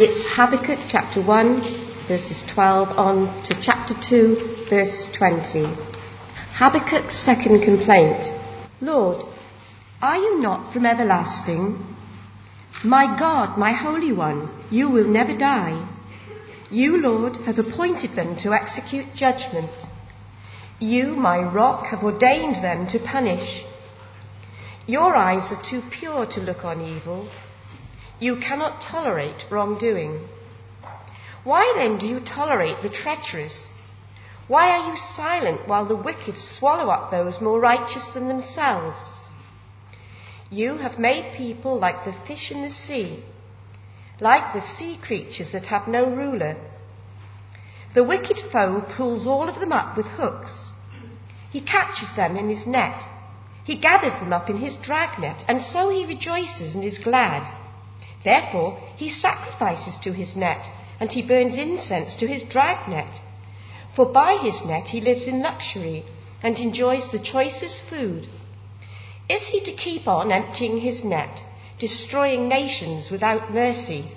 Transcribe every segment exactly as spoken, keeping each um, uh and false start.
It's Habakkuk chapter one, verses twelve on to chapter two, verse twenty. Habakkuk's second complaint. Lord, are you not from everlasting? My God, my Holy One, you will never die. You, Lord, have appointed them to execute judgment. You, my rock, have ordained them to punish. Your eyes are too pure to look on evil. You cannot tolerate wrongdoing. Why then do you tolerate the treacherous? Why are you silent while the wicked swallow up those more righteous than themselves? You have made people like the fish in the sea, like the sea creatures that have no ruler. The wicked foe pulls all of them up with hooks. He catches them in his net. He gathers them up in his dragnet, and so he rejoices and is glad. Therefore he sacrifices to his net, and he burns incense to his dragnet. For by his net he lives in luxury, and enjoys the choicest food. Is he to keep on emptying his net, destroying nations without mercy?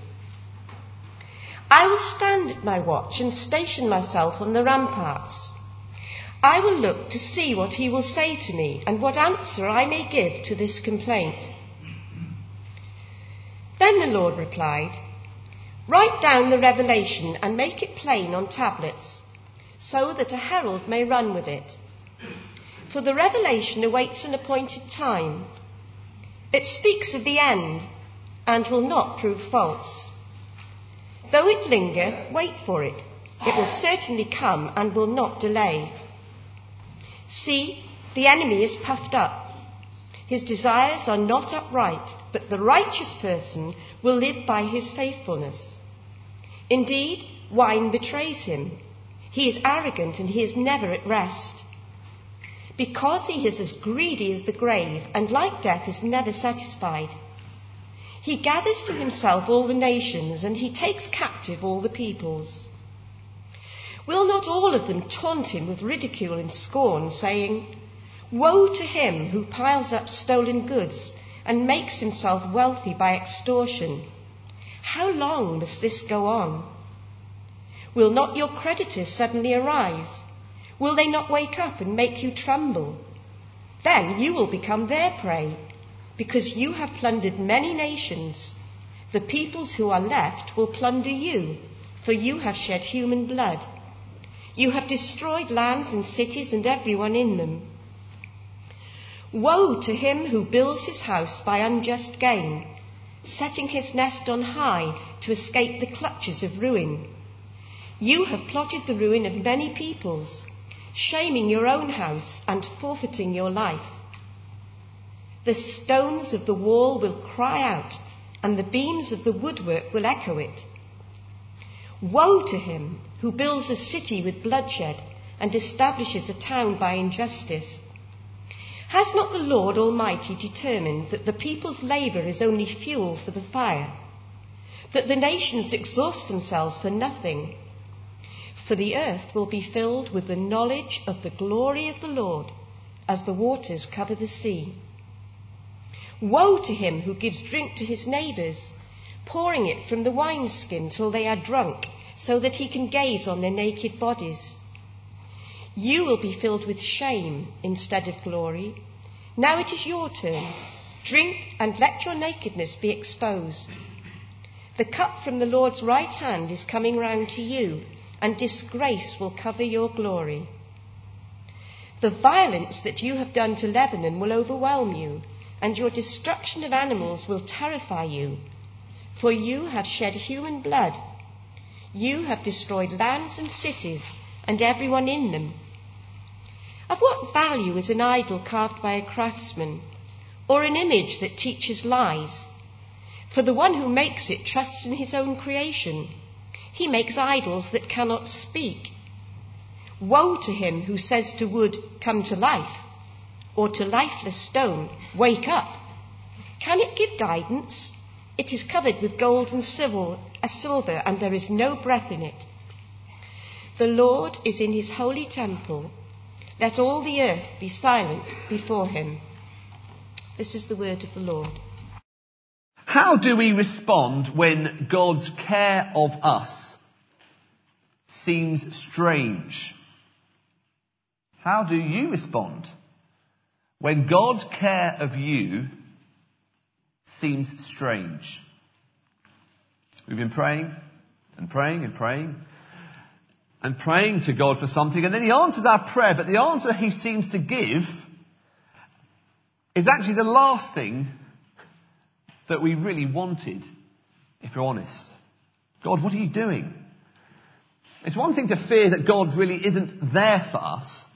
I will stand at my watch and station myself on the ramparts. I will look to see what he will say to me, and what answer I may give to this complaint. Then the Lord replied, Write down the revelation and make it plain on tablets, so that a herald may run with it. For the revelation awaits an appointed time. It speaks of the end and will not prove false. Though it linger, wait for it. It will certainly come and will not delay. See, the enemy is puffed up. His desires are not upright, but the righteous person will live by his faithfulness. Indeed, wine betrays him. He is arrogant and he is never at rest. Because he is as greedy as the grave, and like death is never satisfied. He gathers to himself all the nations, and he takes captive all the peoples. Will not all of them taunt him with ridicule and scorn, saying, Woe to him who piles up stolen goods and makes himself wealthy by extortion. How long must this go on? Will not your creditors suddenly arise? Will they not wake up and make you tremble? Then you will become their prey, because you have plundered many nations. The peoples who are left will plunder you, for you have shed human blood. You have destroyed lands and cities and everyone in them. Woe to him who builds his house by unjust gain, setting his nest on high to escape the clutches of ruin. You have plotted the ruin of many peoples, shaming your own house and forfeiting your life. The stones of the wall will cry out, and the beams of the woodwork will echo it. Woe to him who builds a city with bloodshed and establishes a town by injustice. Has not the Lord Almighty determined that the people's labour is only fuel for the fire, that the nations exhaust themselves for nothing? For the earth will be filled with the knowledge of the glory of the Lord, as the waters cover the sea. Woe to him who gives drink to his neighbours, pouring it from the wineskin till they are drunk, so that he can gaze on their naked bodies. You will be filled with shame instead of glory. Now it is your turn. Drink and let your nakedness be exposed. The cup from the Lord's right hand is coming round to you, and disgrace will cover your glory. The violence that you have done to Lebanon will overwhelm you, and your destruction of animals will terrify you. For you have shed human blood. You have destroyed lands and cities, and everyone in them. Of what value is an idol carved by a craftsman, or an image that teaches lies? For the one who makes it trusts in his own creation. He makes idols that cannot speak. Woe to him who says to wood, Come to life, or to lifeless stone, Wake up. Can it give guidance? It is covered with gold and silver, and there is no breath in it. The Lord is in his holy temple. Let all the earth be silent before him. This is the word of the Lord. How do we respond when God's care of us seems strange? How do you respond when God's care of you seems strange? We've been praying and praying and praying and praying to God for something, and then he answers our prayer, but the answer he seems to give is actually the last thing that we really wanted, if we're honest. God, what are you doing? It's one thing to fear that God really isn't there for us.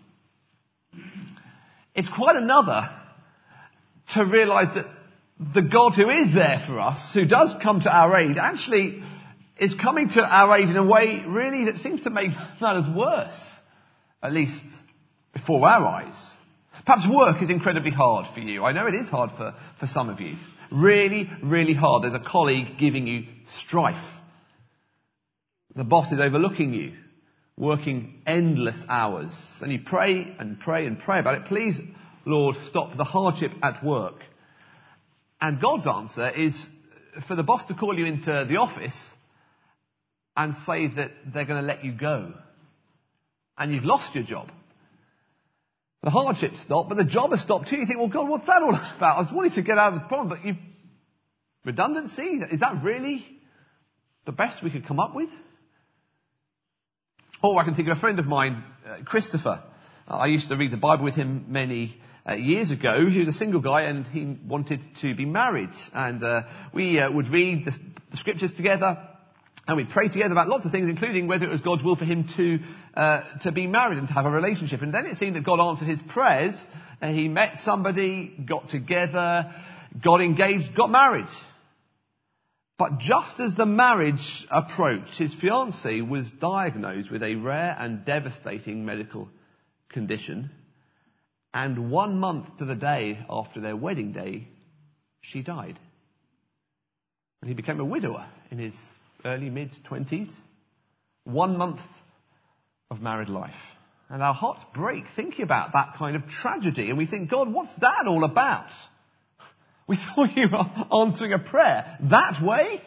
It's quite another to realise that the God who is there for us, who does come to our aid, actually is coming to our aid in a way really that seems to make matters worse, at least before our eyes. Perhaps work is incredibly hard for you. I know it is hard for, for some of you. Really, really hard. There's a colleague giving you strife. The boss is overlooking you, working endless hours. And you pray and pray and pray about it. Please, Lord, stop the hardship at work. And God's answer is for the boss to call you into the office and say that they're going to let you go. And you've lost your job. The hardship stopped, but the job has stopped too. You think, well, God, what's that all about? I was wanting to get out of the problem, but you redundancy? Is that really the best we could come up with? Or I can think of a friend of mine, uh, Christopher. Uh, I used to read the Bible with him many uh, years ago. He was a single guy and he wanted to be married. And uh, we uh, would read the, the scriptures together. And we'd pray together about lots of things, including whether it was God's will for him to uh, to be married and to have a relationship. And then it seemed that God answered his prayers. And he met somebody, got together, got engaged, got married. But just as the marriage approached, his fiancée was diagnosed with a rare and devastating medical condition. And one month to the day after their wedding day, she died. And he became a widower in his early mid-twenties. One month of married life. And our hearts break thinking about that kind of tragedy. And we think, God, what's that all about? We thought you were answering a prayer that way.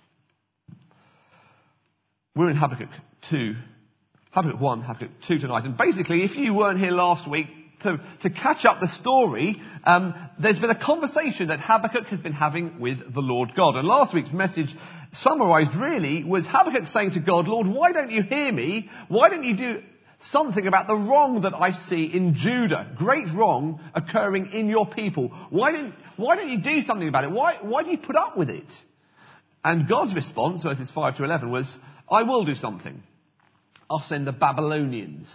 We're in Habakkuk two. Habakkuk one, Habakkuk two tonight. And basically, if you weren't here last week, to, to catch up the story, um, there's been a conversation that Habakkuk has been having with the Lord God. And last week's message, summarised really, was Habakkuk saying to God, Lord, why don't you hear me? Why don't you do something about the wrong that I see in Judah? Great wrong occurring in your people. Why don't, why don't you do something about it? Why, why do you put up with it? And God's response, verses five to eleven, was, I will do something. I'll send the Babylonians.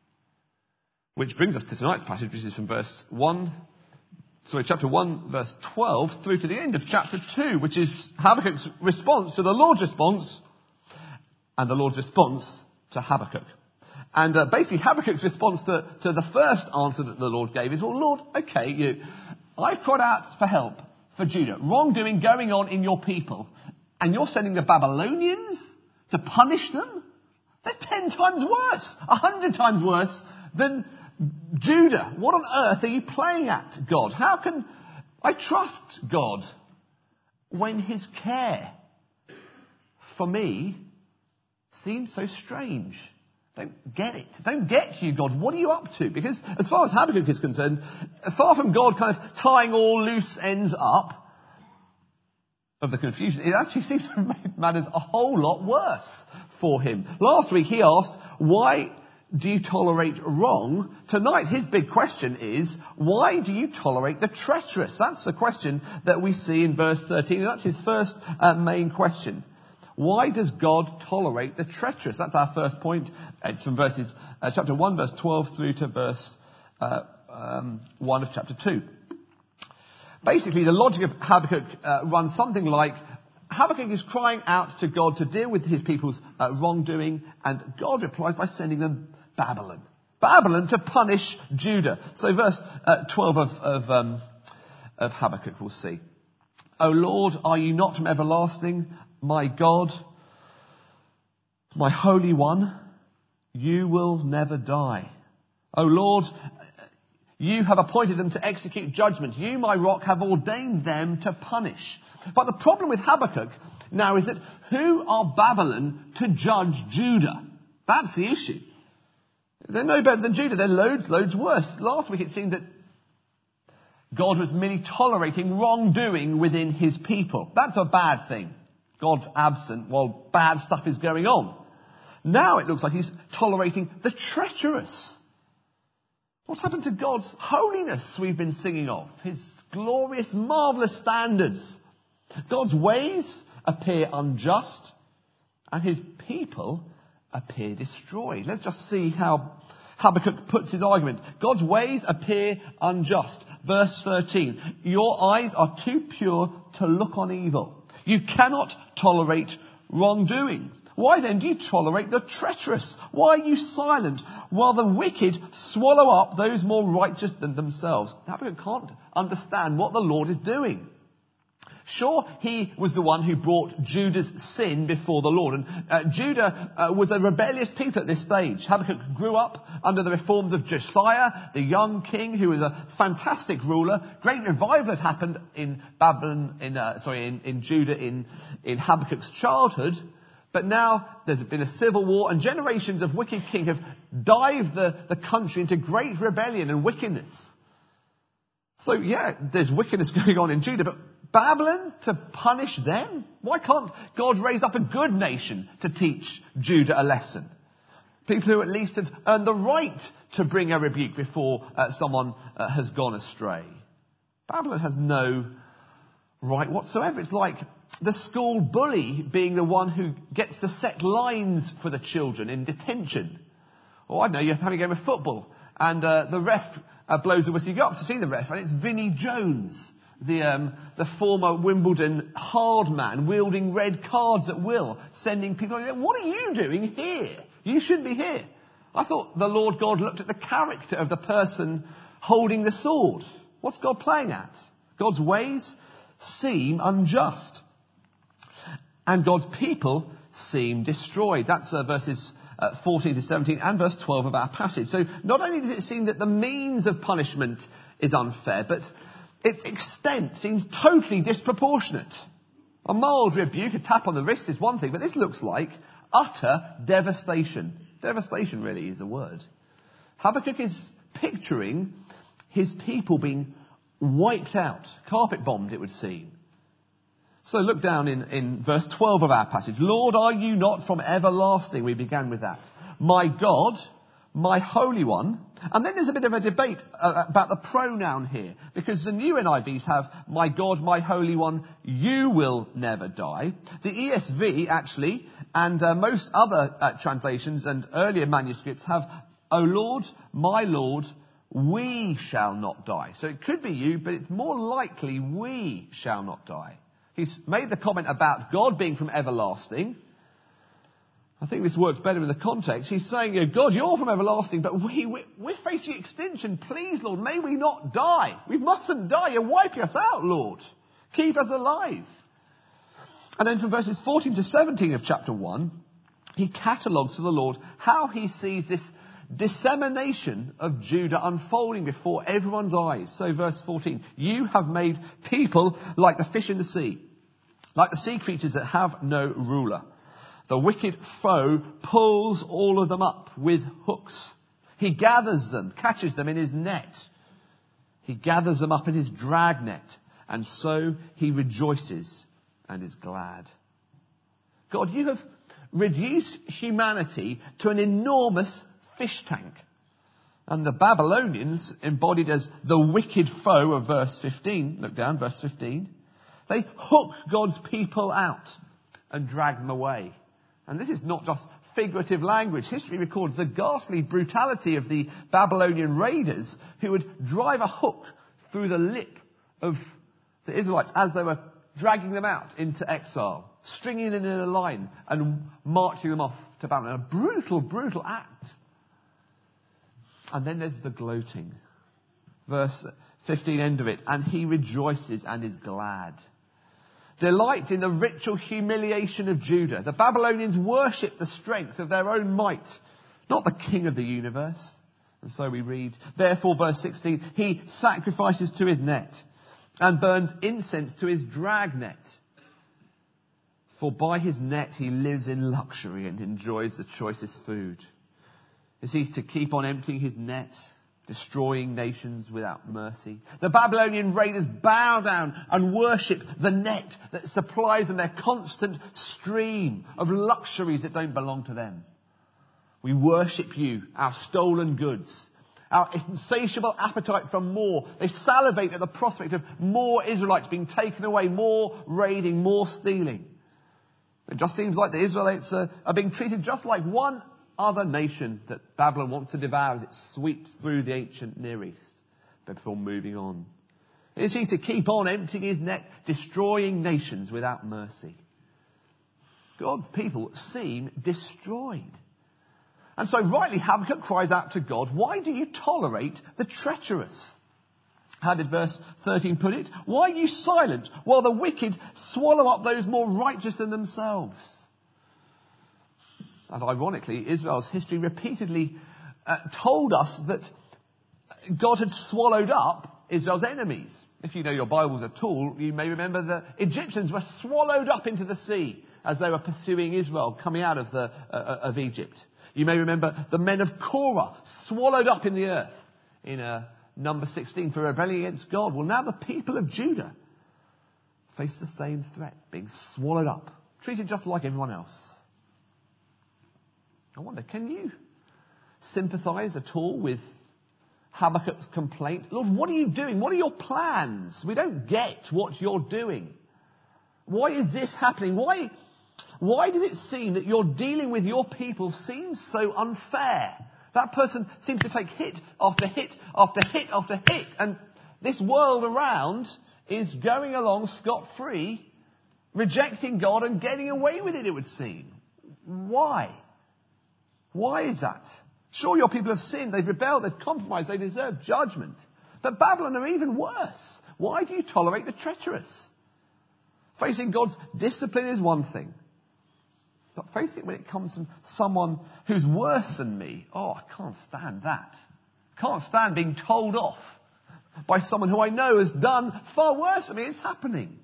Which brings us to tonight's passage, which is from verse one, sorry, chapter one, verse twelve, through to the end of chapter two, which is Habakkuk's response to the Lord's response, and the Lord's response to Habakkuk. And uh, basically Habakkuk's response to, to the first answer that the Lord gave is, well, Lord, okay, you, I've cried out for help for Judah. Wrongdoing going on in your people. And you're sending the Babylonians to punish them? They're ten times worse, a hundred times worse than Judah. What on earth are you playing at, God? How can I trust God when his care for me seems so strange? Don't get it. Don't get you, God. What are you up to? Because as far as Habakkuk is concerned, far from God kind of tying all loose ends up of the confusion, it actually seems to have made matters a whole lot worse for him. Last week he asked, why do you tolerate wrong? Tonight his big question is, why do you tolerate the treacherous? That's the question that we see in verse thirteen. And that's his first uh, main question. Why does God tolerate the treacherous? That's our first point. It's from verses uh, chapter one, verse twelve, through to verse uh, um, one of chapter two. Basically, the logic of Habakkuk uh, runs something like, Habakkuk is crying out to God to deal with his people's uh, wrongdoing, and God replies by sending them Babylon. Babylon to punish Judah. So verse uh, twelve of, of, um, of Habakkuk we'll see. O Lord, are you not from everlasting? My God, my Holy One, you will never die. O Lord, You have appointed them to execute judgment. You, my rock, have ordained them to punish. But the problem with Habakkuk now is that who are Babylon to judge Judah? That's the issue. They're no better than Judah. They're loads, loads worse. Last week it seemed that God was merely tolerating wrongdoing within his people. That's a bad thing. God's absent while bad stuff is going on. Now it looks like he's tolerating the treacherous. What's happened to God's holiness we've been singing of? His glorious, marvellous standards. God's ways appear unjust and his people appear destroyed. Let's just see how Habakkuk puts his argument. God's ways appear unjust. Verse thirteen. Your eyes are too pure to look on evil. You cannot tolerate wrongdoing. Why then do you tolerate the treacherous? Why are you silent while the wicked swallow up those more righteous than themselves? Habakkuk can't understand what the Lord is doing. Sure, he was the one who brought Judah's sin before the Lord. And uh, Judah uh, was a rebellious people at this stage. Habakkuk grew up under the reforms of Josiah, the young king, who was a fantastic ruler. Great revival had happened in Babylon, in, uh, sorry, in, in Judah in, in Habakkuk's childhood. But now there's been a civil war and generations of wicked kings have dived the, the country into great rebellion and wickedness. So yeah, there's wickedness going on in Judah, but Babylon to punish them? Why can't God raise up a good nation to teach Judah a lesson? People who at least have earned the right to bring a rebuke before uh, someone uh, has gone astray. Babylon has no right whatsoever. It's like the school bully being the one who gets to set lines for the children in detention. Or I don't know, you're having a game of football and uh, the ref uh, blows the whistle. You go up to see the ref and it's Vinnie Jones, the um, the former Wimbledon hard man, wielding red cards at will, sending people, what are you doing here? You shouldn't be here. I thought the Lord God looked at the character of the person holding the sword. What's God playing at? God's ways seem unjust. And God's people seem destroyed. That's uh, verses uh, fourteen to seventeen and verse twelve of our passage. So not only does it seem that the means of punishment is unfair, but its extent seems totally disproportionate. A mild rebuke, a tap on the wrist is one thing, but this looks like utter devastation. Devastation really is a word. Habakkuk is picturing his people being wiped out, carpet bombed it would seem. So look down in, in verse twelve of our passage. Lord, are you not from everlasting? We began with that. My God, my Holy One. And then there's a bit of a debate uh, about the pronoun here, because the new N I Vs have, my God, my Holy One, you will never die. The E S V actually, and uh, most other uh, translations and earlier manuscripts have, O Lord, my Lord, we shall not die. So it could be you, but it's more likely we shall not die. He's made the comment about God being from everlasting. I think this works better in the context. He's saying, you know, God, you're from everlasting, but we, we, we're facing extinction. Please, Lord, may we not die. We mustn't die. You're wiping us out, Lord. Keep us alive. And then from verses fourteen to seventeen of chapter one, he catalogues to the Lord how he sees this dissemination of Judah unfolding before everyone's eyes. So verse fourteen, you have made people like the fish in the sea, like the sea creatures that have no ruler. The wicked foe pulls all of them up with hooks. He gathers them, catches them in his net. He gathers them up in his dragnet, and so he rejoices and is glad. God, you have reduced humanity to an enormous fish tank. And the Babylonians, embodied as the wicked foe of verse fifteen, look down, verse fifteen, they hook God's people out and drag them away. And this is not just figurative language. History records the ghastly brutality of the Babylonian raiders who would drive a hook through the lip of the Israelites as they were dragging them out into exile, stringing them in a line and marching them off to Babylon. A brutal, brutal act. And then there's the gloating. Verse fifteen, end of it. And he rejoices and is glad. Delight in the ritual humiliation of Judah. The Babylonians worship the strength of their own might, not the king of the universe. And so we read, therefore, verse sixteen, he sacrifices to his net and burns incense to his dragnet. For by his net he lives in luxury and enjoys the choicest food. Is he to keep on emptying his net, destroying nations without mercy? The Babylonian raiders bow down and worship the net that supplies them their constant stream of luxuries that don't belong to them. We worship you, our stolen goods, our insatiable appetite for more. They salivate at the prospect of more Israelites being taken away, more raiding, more stealing. It just seems like the Israelites are, are being treated just like one other nation that Babylon wants to devour as it sweeps through the ancient Near East before moving on. Is he to keep on emptying his net, destroying nations without mercy? God's people seem destroyed. And so rightly Habakkuk cries out to God, why do you tolerate the treacherous? How did verse thirteen put it? Why are you silent while the wicked swallow up those more righteous than themselves? And ironically, Israel's history repeatedly uh, told us that God had swallowed up Israel's enemies. If you know your Bibles at all, you may remember the Egyptians were swallowed up into the sea as they were pursuing Israel coming out of, the, uh, of Egypt. You may remember the men of Korah swallowed up in the earth in uh, number sixteen for rebelling against God. Well, now the people of Judah face the same threat, being swallowed up, treated just like everyone else. I wonder, can you sympathise at all with Habakkuk's complaint? Lord, what are you doing? What are your plans? We don't get what you're doing. Why is this happening? Why, why does it seem that you're dealing with your people seems so unfair? That person seems to take hit after hit after hit after hit. And this world around is going along scot-free, rejecting God and getting away with it, it would seem. Why? Why is that? Sure, your people have sinned, they've rebelled, they've compromised, they deserve judgment. But Babylon are even worse. Why do you tolerate the treacherous? Facing God's discipline is one thing. But facing it when it comes from someone who's worse than me, oh, I can't stand that. I can't stand being told off by someone who I know has done far worse than me. It's happening.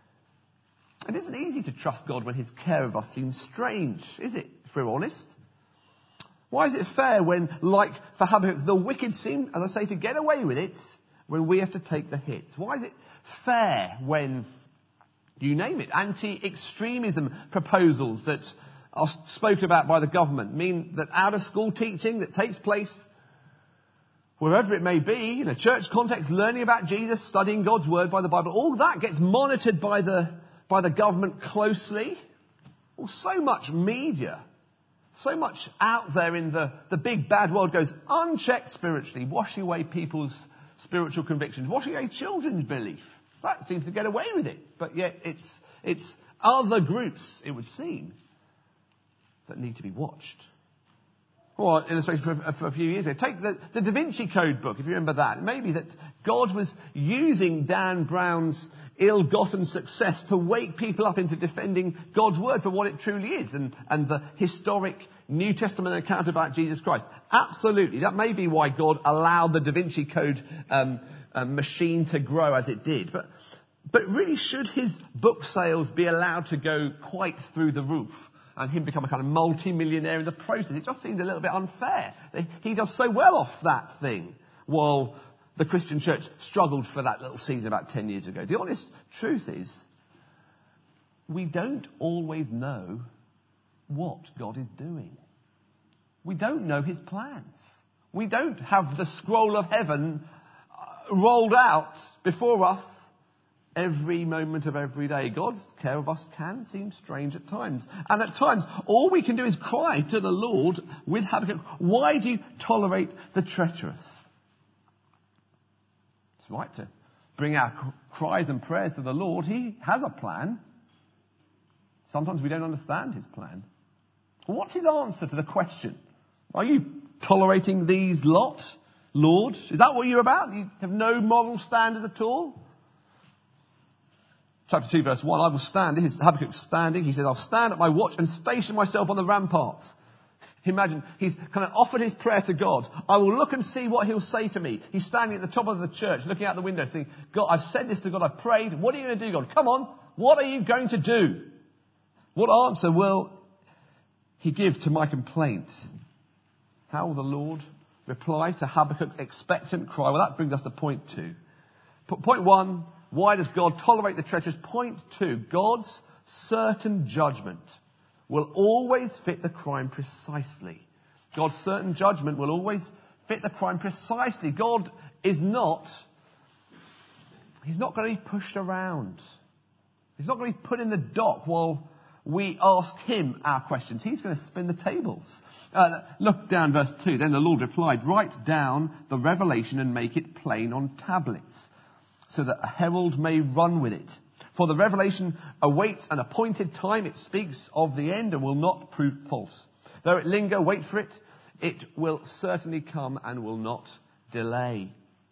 It isn't easy to trust God when his care of us seems strange, is it, if we're honest? Why is it fair when, like for Habakkuk, the wicked seem, as I say, to get away with it when we have to take the hits? Why is it fair when, you name it, anti-extremism proposals that are spoken about by the government mean that out-of-school teaching that takes place wherever it may be, in a church context, learning about Jesus, studying God's word by the Bible, all that gets monitored by the, by the government closely? Well, so much media, so much out there in the, the big bad world goes unchecked spiritually, washing away people's spiritual convictions, washing away children's belief. That seems to get away with it. But yet it's, it's other groups, it would seem, that need to be watched. Well, illustration for, for a few years ago. Take the, the Da Vinci Code book, if you remember that. It may be that God was using Dan Brown's ill-gotten success to wake people up into defending God's word for what it truly is and, and the historic New Testament account about Jesus Christ. Absolutely. That may be why God allowed the Da Vinci Code um, um, machine to grow as it did. But, but really, should his book sales be allowed to go quite through the roof and him become a kind of multi-millionaire in the process? It just seemed a little bit unfair. He does so well off that thing, while the Christian church struggled for that little season about ten years ago. The honest truth is, we don't always know what God is doing. We don't know his plans. We don't have the scroll of heaven rolled out before us every moment of every day. God's care of us can seem strange at times. And at times, all we can do is cry to the Lord with Habakkuk, why do you tolerate the treacherous? It's right to bring our cries and prayers to the Lord. He has a plan. Sometimes we don't understand his plan. Well, what's his answer to the question? Are you tolerating these lot, Lord? Is that what you're about? You have no moral standards at all? Chapter two, verse one, I will stand. This is Habakkuk standing. He says, I'll stand at my watch and station myself on the ramparts. Imagine, he's kind of offered his prayer to God. I will look and see what he'll say to me. He's standing at the top of the church, looking out the window, saying, God, I've said this to God, I've prayed. What are you going to do, God? Come on. What are you going to do? What answer will he give to my complaint? How will the Lord reply to Habakkuk's expectant cry? Well, that brings us to point two. Point one, why does God tolerate the treacherous? Point two, God's certain judgment will always fit the crime precisely. God's certain judgment will always fit the crime precisely. God is not, he's not going to be pushed around. He's not going to be put in the dock while we ask him our questions. He's going to spin the tables. Uh, look down verse two. Then the Lord replied, write down the revelation and make it plain on tablets, so that a herald may run with it. For the revelation awaits an appointed time. It speaks of the end and will not prove false. Though it linger, wait for it. It will certainly come and will not delay.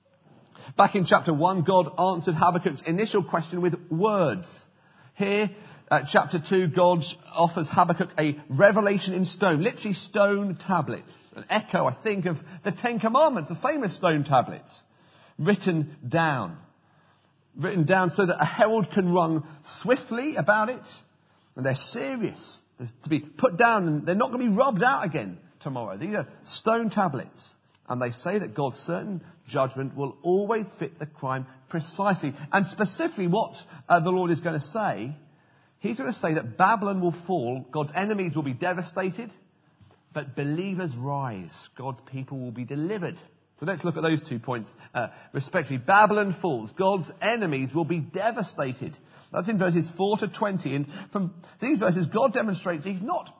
Back in chapter one, God answered Habakkuk's initial question with words. Here, uh, chapter two, God offers Habakkuk a revelation in stone, literally stone tablets. An echo, I think, of the Ten Commandments, the famous stone tablets, written down. Written down so that a herald can run swiftly about it. And they're serious. They're to be put down and they're not going to be rubbed out again tomorrow. These are stone tablets. And they say that God's certain judgment will always fit the crime precisely. And specifically what uh, the Lord is going to say, he's going to say that Babylon will fall, God's enemies will be devastated, but believers rise. God's people will be delivered. So let's look at those two points uh, respectively. Babylon falls. God's enemies will be devastated. That's in verses four to twenty. And from these verses, God demonstrates he's not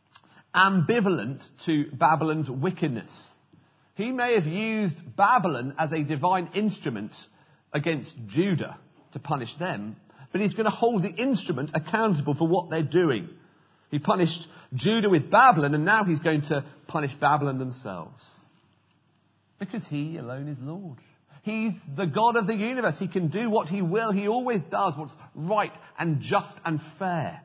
ambivalent to Babylon's wickedness. He may have used Babylon as a divine instrument against Judah to punish them, but he's going to hold the instrument accountable for what they're doing. He punished Judah with Babylon, and now he's going to punish Babylon themselves. Because he alone is Lord. He's the God of the universe. He can do what he will. He always does what's right and just and fair.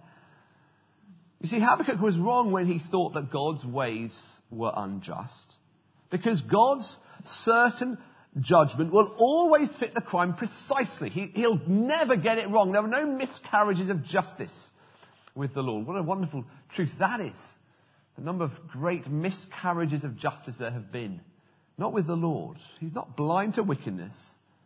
You see, Habakkuk was wrong when he thought that God's ways were unjust. Because God's certain judgment will always fit the crime precisely. He, he'll never get it wrong. There are no miscarriages of justice with the Lord. What a wonderful truth that is. The number of great miscarriages of justice there have been. Not with the Lord. He's not blind to wickedness.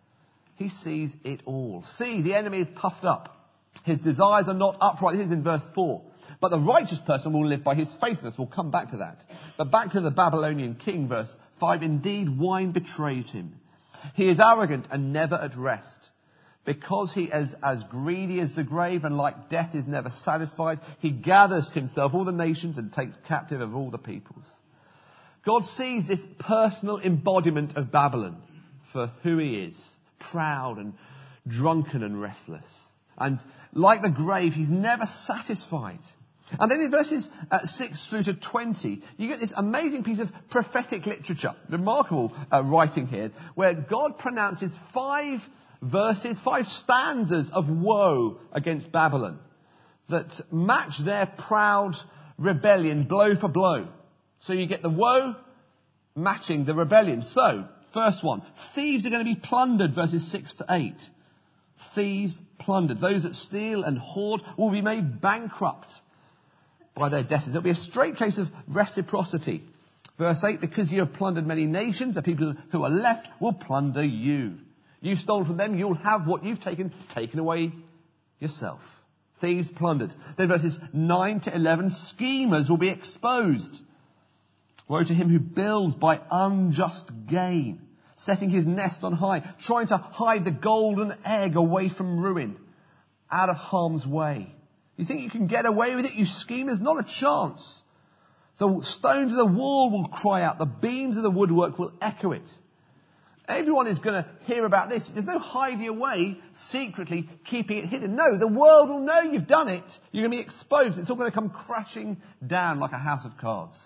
He sees it all. See, the enemy is puffed up. His desires are not upright. This is in verse four. But the righteous person will live by his faithfulness. We'll come back to that. But back to the Babylonian king, verse five. Indeed, wine betrays him. He is arrogant and never at rest. Because he is as greedy as the grave and like death is never satisfied, he gathers to himself all the nations and takes captive of all the peoples. God sees this personal embodiment of Babylon for who he is, proud and drunken and restless. And like the grave, he's never satisfied. And then in verses uh, six through to twenty, you get this amazing piece of prophetic literature, remarkable uh, writing here, where God pronounces five verses, five stanzas of woe against Babylon that match their proud rebellion blow for blow. So you get the woe matching the rebellion. So, first one, thieves are going to be plundered, verses six to eight. Thieves plundered. Those that steal and hoard will be made bankrupt by their debtors. It'll be a straight case of reciprocity. Verse eight, because you have plundered many nations, the people who are left will plunder you. You've stolen from them, you'll have what you've taken, taken away yourself. Thieves plundered. Then verses nine to eleven, schemers will be exposed. Woe to him who builds by unjust gain, setting his nest on high, trying to hide the golden egg away from ruin, out of harm's way. You think you can get away with it, you schemers? Not a chance. The stones of the wall will cry out, the beams of the woodwork will echo it. Everyone is going to hear about this. There's no hiding away, secretly keeping it hidden. No, the world will know you've done it. You're going to be exposed. It's all going to come crashing down like a house of cards.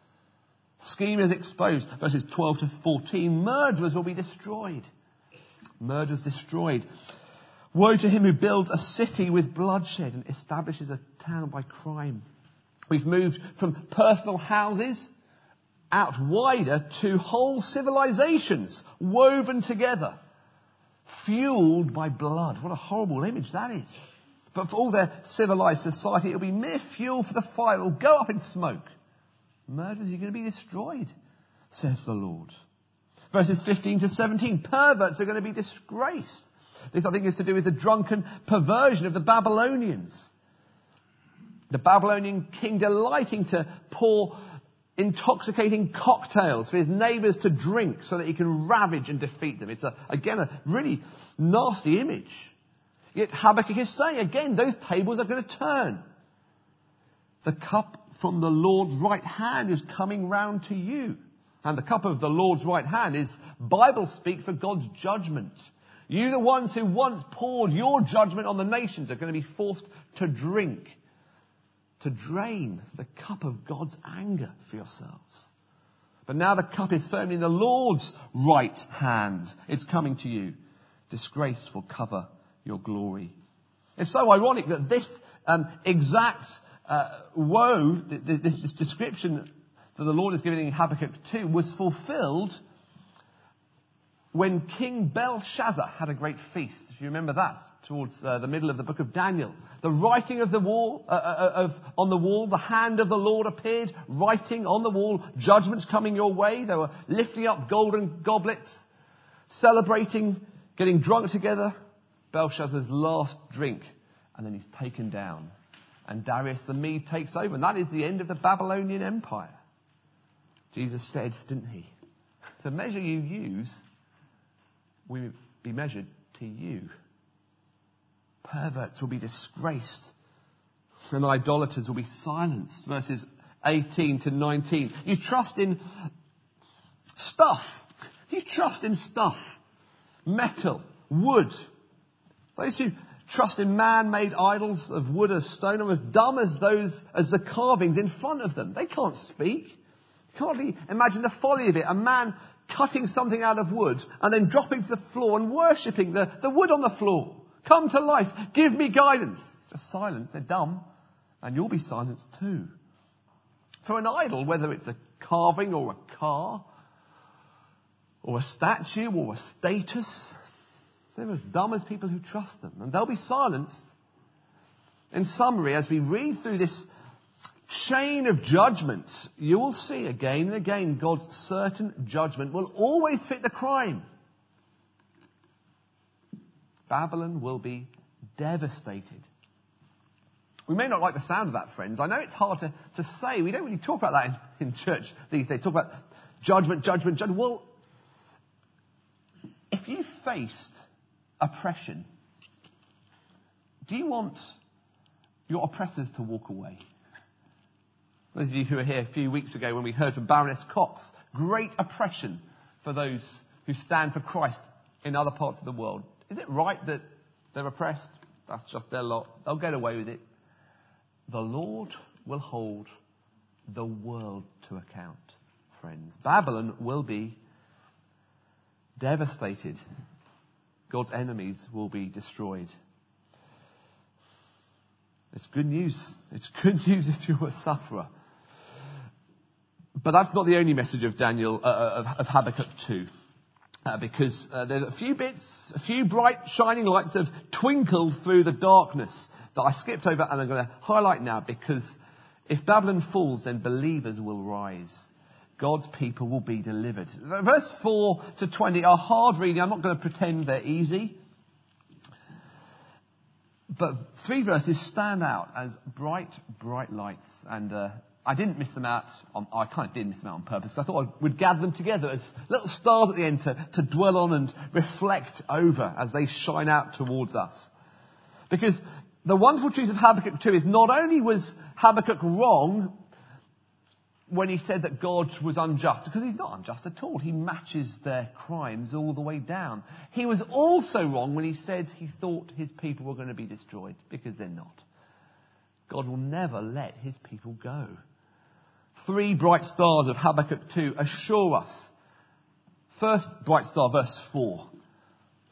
Schemers exposed. Verses twelve to fourteen. Murderers will be destroyed. Murderers destroyed. Woe to him who builds a city with bloodshed and establishes a town by crime. We've moved from personal houses out wider to whole civilizations woven together, fueled by blood. What a horrible image that is. But for all their civilized society, it'll be mere fuel for the fire. It'll go up in smoke. Murderers are going to be destroyed, says the Lord. Verses fifteen to seventeen. Perverts are going to be disgraced. This, I think, is to do with the drunken perversion of the Babylonians. The Babylonian king delighting to pour intoxicating cocktails for his neighbours to drink so that he can ravage and defeat them. It's, a, again, a really nasty image. Yet Habakkuk is saying, again, those tables are going to turn. The cup from the Lord's right hand is coming round to you. And the cup of the Lord's right hand is Bible speak for God's judgment. You, the ones who once poured your judgment on the nations, are going to be forced to drink, to drain the cup of God's anger for yourselves. But now the cup is firmly in the Lord's right hand. It's coming to you. Disgrace will cover your glory. It's so ironic that this um, exact uh, woe, this, this description that the Lord is giving in Habakkuk two, was fulfilled when King Belshazzar had a great feast. If you remember that, towards uh, the middle of the book of Daniel. The writing of the wall, uh, uh, of, on the wall, the hand of the Lord appeared, writing on the wall, judgments coming your way. They were lifting up golden goblets, celebrating, getting drunk together. Belshazzar's last drink, and then he's taken down. And Darius the Mede takes over, and that is the end of the Babylonian Empire. Jesus said, didn't he? The measure you use will be measured to you. Perverts will be disgraced, and idolaters will be silenced. Verses eighteen to nineteen. You trust in stuff. You trust in stuff. Metal, wood. Those who trust in man-made idols of wood or stone are as dumb as those, as the carvings in front of them. They can't speak. You can't really imagine the folly of it. A man cutting something out of wood and then dropping to the floor and worshipping the, the wood on the floor. Come to life. Give me guidance. It's just silence. They're dumb. And you'll be silenced too. For an idol, whether it's a carving or a car or a statue or a status, they're as dumb as people who trust them. And they'll be silenced. In summary, as we read through this chain of judgment, you will see again and again God's certain judgment will always fit the crime. Babylon will be devastated. We may not like the sound of that, friends. I know it's hard to, to say. We don't really talk about that in, in church these days. Talk about judgment, judgment, judgment. Well, if you faced oppression, do you want your oppressors to walk away? Those of you who were here a few weeks ago when we heard from Baroness Cox, great oppression for those who stand for Christ in other parts of the world. Is it right that they're oppressed? That's just their lot. They'll get away with it. The Lord will hold the world to account, friends. Babylon will be devastated. God's enemies will be destroyed. It's good news. It's good news if you're a sufferer. But that's not the only message of Daniel, uh, of, of Habakkuk two. Uh, because uh, there's a few bits, a few bright shining lights have twinkled through the darkness that I skipped over and I'm going to highlight now, because if Babylon falls, then believers will rise. God's people will be delivered. Verse four to twenty are hard reading. I'm not going to pretend they're easy. But three verses stand out as bright, bright lights. And uh, I didn't miss them out. On, I kind of did miss them out on purpose. I thought I would gather them together as little stars at the end to, to dwell on and reflect over as they shine out towards us. Because the wonderful truth of Habakkuk two is not only was Habakkuk wrong when he said that God was unjust, because he's not unjust at all. He matches their crimes all the way down. He was also wrong when he said he thought his people were going to be destroyed, because they're not. God will never let his people go. Three bright stars of Habakkuk two assure us. First bright star, verse four.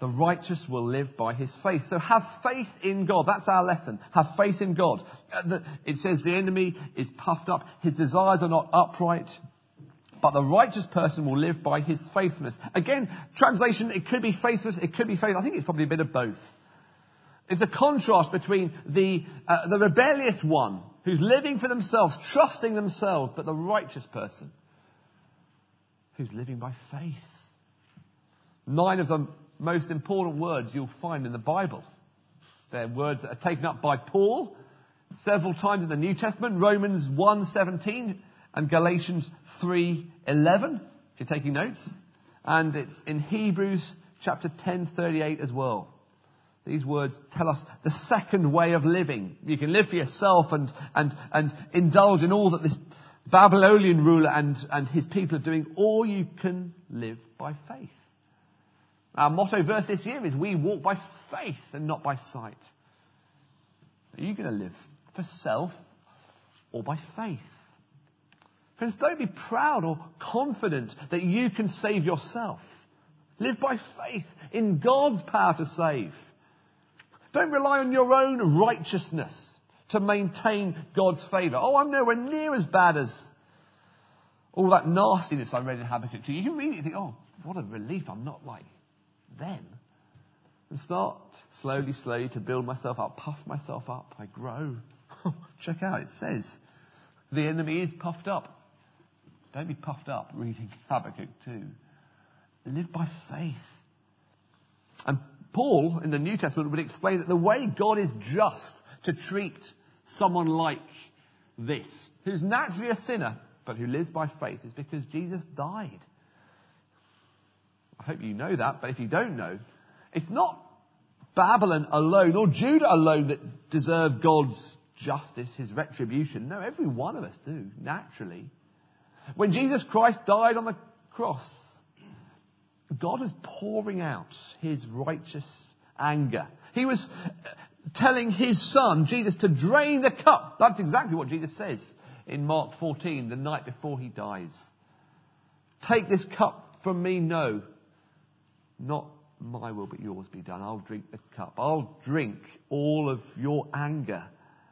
The righteous will live by his faith. So have faith in God. That's our lesson. Have faith in God. Uh, the, it says the enemy is puffed up. His desires are not upright. But the righteous person will live by his faithfulness. Again, translation, it could be faithfulness, it could be faith. I think it's probably a bit of both. It's a contrast between the, uh, the rebellious one who's living for themselves, trusting themselves, but the righteous person who's living by faith. Nine of the most important words you'll find in the Bible. They're words that are taken up by Paul several times in the New Testament. Romans one seventeen and Galatians three eleven, if you're taking notes. And it's in Hebrews chapter ten thirty-eight as well. These words tell us the second way of living. You can live for yourself and, and, and indulge in all that this Babylonian ruler and, and his people are doing, or you can live by faith. Our motto verse this year is, we walk by faith and not by sight. Are you going to live for self or by faith? Friends, don't be proud or confident that you can save yourself. Live by faith in God's power to save. Don't rely on your own righteousness to maintain God's favour. Oh, I'm nowhere near as bad as all that nastiness I read in Habakkuk two. You can read it and think, oh, what a relief, I'm not like them. And start slowly, slowly to build myself up, puff myself up. I grow. Check out, it says, the enemy is puffed up. Don't be puffed up reading Habakkuk two. Live by faith. And Paul, in the New Testament, would explain that the way God is just to treat someone like this, who's naturally a sinner, but who lives by faith, is because Jesus died. I hope you know that, but if you don't know, it's not Babylon alone or Judah alone that deserve God's justice, his retribution. No, every one of us do, naturally. When Jesus Christ died on the cross, God was pouring out his righteous anger. He was telling his son, Jesus, to drain the cup. That's exactly what Jesus says in Mark fourteen, the night before he dies. Take this cup from me, no. Not my will, but yours be done. I'll drink the cup. I'll drink all of your anger.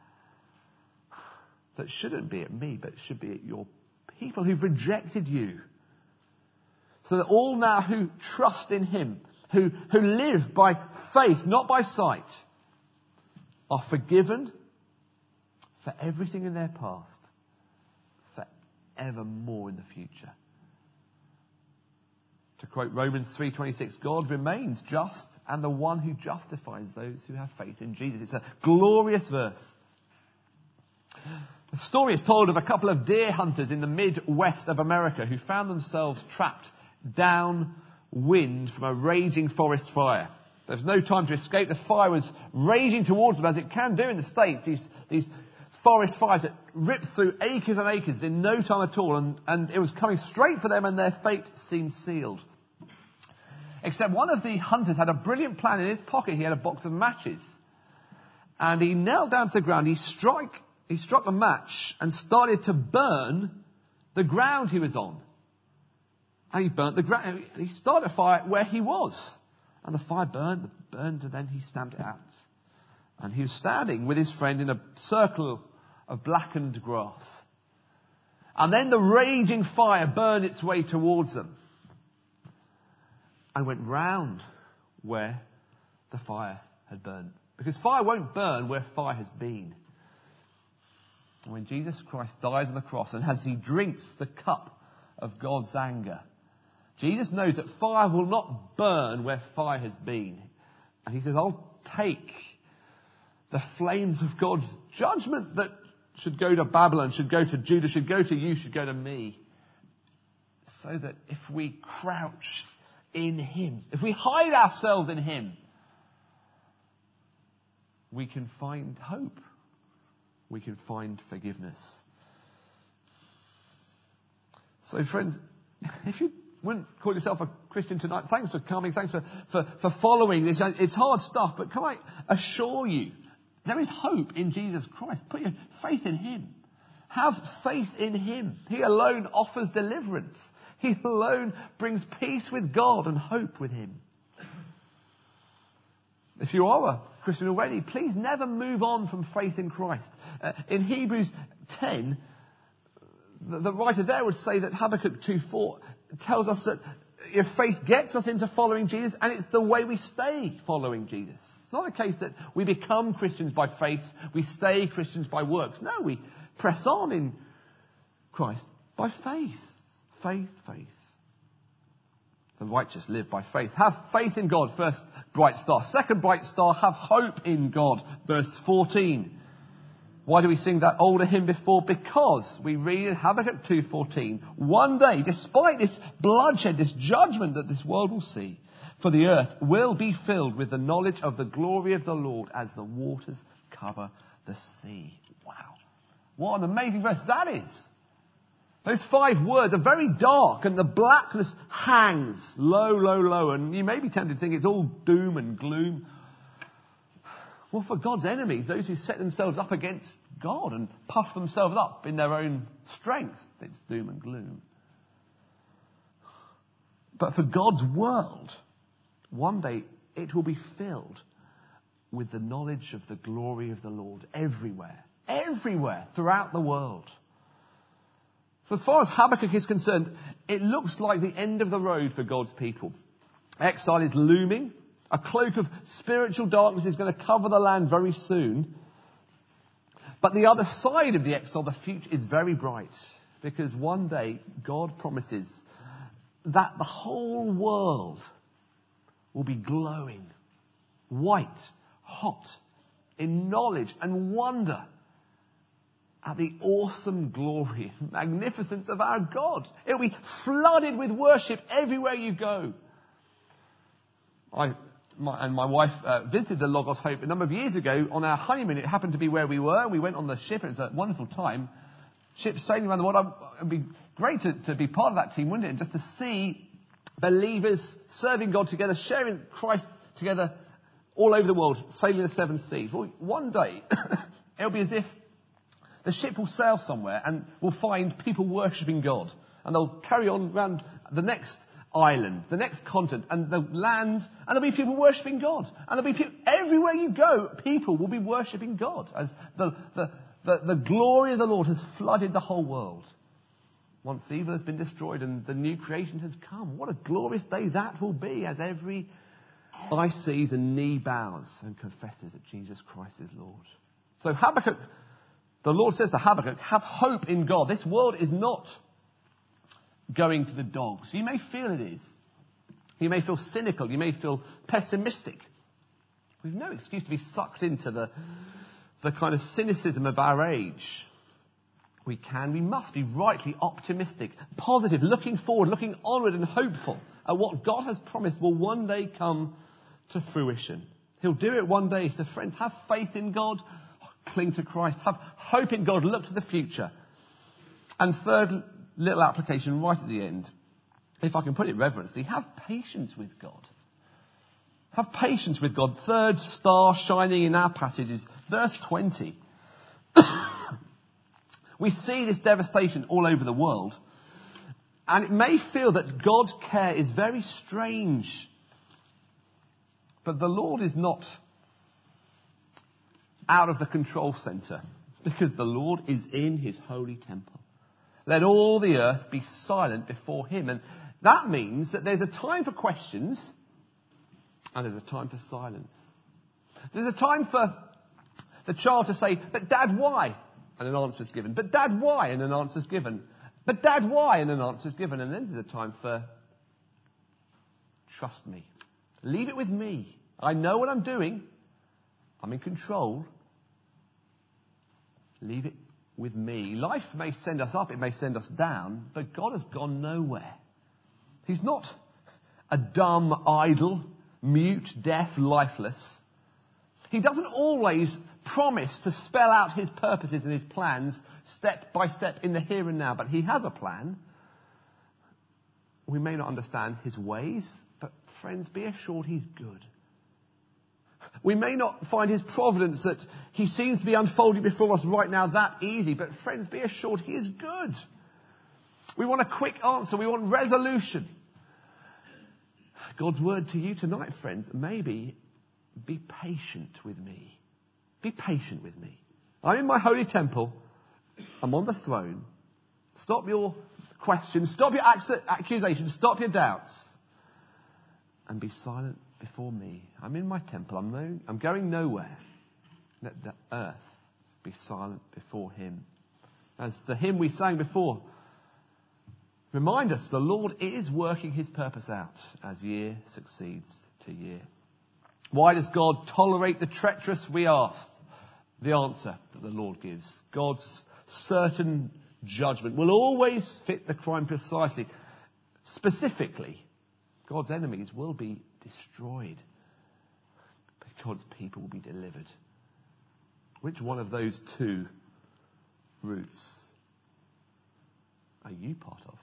That shouldn't be at me, but should be at your people who've rejected you. So that all now who trust in him, who, who live by faith, not by sight, are forgiven for everything in their past, forevermore in the future. To quote Romans three twenty-six, God remains just and the one who justifies those who have faith in Jesus. It's a glorious verse. The story is told of a couple of deer hunters in the Midwest of America who found themselves trapped downwind from a raging forest fire. There was no time to escape. The fire was raging towards them, as it can do in the States. These, these forest fires that ripped through acres and acres in no time at all. And, and it was coming straight for them, and their fate seemed sealed. Except one of the hunters had a brilliant plan in his pocket. He had a box of matches. And he knelt down to the ground. He struck, he struck a match and started to burn the ground he was on. And he burnt the ground. He started a fire where he was. And the fire burned, burned, and then he stamped it out. And he was standing with his friend in a circle of blackened grass. And then the raging fire burned its way towards them. And went round where the fire had burned. Because fire won't burn where fire has been. And when Jesus Christ dies on the cross, and as he drinks the cup of God's anger, Jesus knows that fire will not burn where fire has been. And he says, I'll take the flames of God's judgment that should go to Babylon, should go to Judah, should go to you, should go to me. So that if we crouch in him, if we hide ourselves in him, we can find hope. We can find forgiveness. So friends, if you wouldn't call yourself a Christian tonight, thanks for coming, thanks for, for, for following this. It's hard stuff, but can I assure you, there is hope in Jesus Christ. Put your faith in him. Have faith in him. He alone offers deliverance. He alone brings peace with God and hope with him. If you are a Christian already, please never move on from faith in Christ. Uh, in Hebrews ten, the, the writer there would say that Habakkuk two four tells us that if faith gets us into following Jesus, and it's the way we stay following Jesus. It's not a case that we become Christians by faith, we stay Christians by works. No, we press on in Christ by faith. Faith, faith. The righteous live by faith. Have faith in God, first bright star. Second bright star, have hope in God, verse fourteen. Why do we sing that older hymn before? Because we read in Habakkuk two fourteen, one day, despite this bloodshed, this judgment that this world will see, for the earth will be filled with the knowledge of the glory of the Lord as the waters cover the sea. Wow. What an amazing verse that is. Those five words are very dark and the blackness hangs low, low, low. And you may be tempted to think it's all doom and gloom. Well, for God's enemies, those who set themselves up against God and puff themselves up in their own strength, it's doom and gloom. But for God's world, one day it will be filled with the knowledge of the glory of the Lord everywhere, everywhere throughout the world. So as far as Habakkuk is concerned, it looks like the end of the road for God's people. Exile is looming. A cloak of spiritual darkness is going to cover the land very soon. But the other side of the exile, the future, is very bright. Because one day, God promises that the whole world will be glowing, white, hot, in knowledge and wonder at the awesome glory and magnificence of our God. It will be flooded with worship everywhere you go. I my, and my wife uh, visited the Logos Hope a number of years ago on our honeymoon. It happened to be where we were. We went on the ship. It was a wonderful time. Ship sailing around the world. It would be great to, to be part of that team, wouldn't it? And just to see believers serving God together, sharing Christ together all over the world, sailing the seven seas. Well, one day, it'll be as if the ship will sail somewhere and we'll find people worshipping God. And they'll carry on around the next island, the next continent, and they'll land, and there'll be people worshipping God. And there'll be people, everywhere you go, people will be worshipping God as the, the, the, the glory of the Lord has flooded the whole world. Once evil has been destroyed and the new creation has come. What a glorious day that will be as every eye sees and knee bows and confesses that Jesus Christ is Lord. So Habakkuk, the Lord says to Habakkuk, have hope in God. This world is not going to the dogs. You may feel it is. You may feel cynical. You may feel pessimistic. We've no excuse to be sucked into the, the kind of cynicism of our age. We can, we must be rightly optimistic, positive, looking forward, looking onward and hopeful at what God has promised will one day come to fruition. He'll do it one day. So friends, have faith in God. Cling to Christ. Have hope in God. Look to the future. And third little application right at the end. If I can put it reverently, have patience with God. Have patience with God. Third star shining in our passage is verse twenty. We see this devastation all over the world. And it may feel that God's care is very strange. But the Lord is not out of the control centre, because the Lord is in his holy temple. Let all the earth be silent before him. And that means that there's a time for questions and there's a time for silence. There's a time for the child to say, but Dad, why? And an answer is given. But Dad, why? And an answer is given. But Dad, why? And an answer is given. And then there's a time for trust me. Leave it with me. I know what I'm doing. I'm in control. Leave it with me. Life may send us up, it may send us down, but God has gone nowhere. He's not a dumb, idle, mute, deaf, lifeless. He doesn't always promise to spell out his purposes and his plans step by step in the here and now, but he has a plan. We may not understand his ways, but friends, be assured he's good. We may not find his providence that he seems to be unfolding before us right now that easy, but friends, be assured he is good. We want a quick answer. We want resolution. God's word to you tonight, friends, maybe be patient with me. Be patient with me. I'm in my holy temple. I'm on the throne. Stop your questions. Stop your accusations. Stop your doubts. And be silent before me. I'm in my temple. I'm, no, I'm going nowhere. Let the earth be silent before him. As the hymn we sang before, remind us the Lord is working his purpose out as year succeeds to year. Why does God tolerate the treacherous, we ask? The answer that the Lord gives. God's certain judgment will always fit the crime precisely. Specifically, God's enemies will be destroyed. But God's people will be delivered. Which one of those two routes are you part of?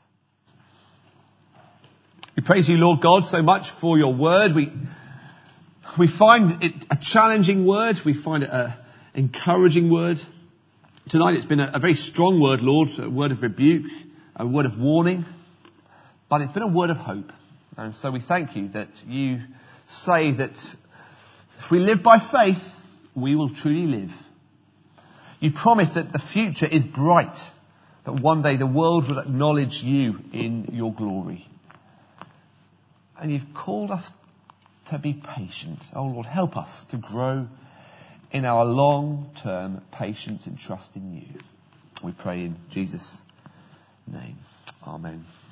We praise you, Lord God, so much for your word. We, we find it a challenging word. We find it an encouraging word. Tonight it's been a, a very strong word, Lord, a word of rebuke, a word of warning. But it's been a word of hope. And so we thank you that you say that if we live by faith, we will truly live. You promise that the future is bright, that one day the world will acknowledge you in your glory. And you've called us to be patient. Oh Lord, help us to grow in our long-term patience and trust in you. We pray in Jesus' name. Amen.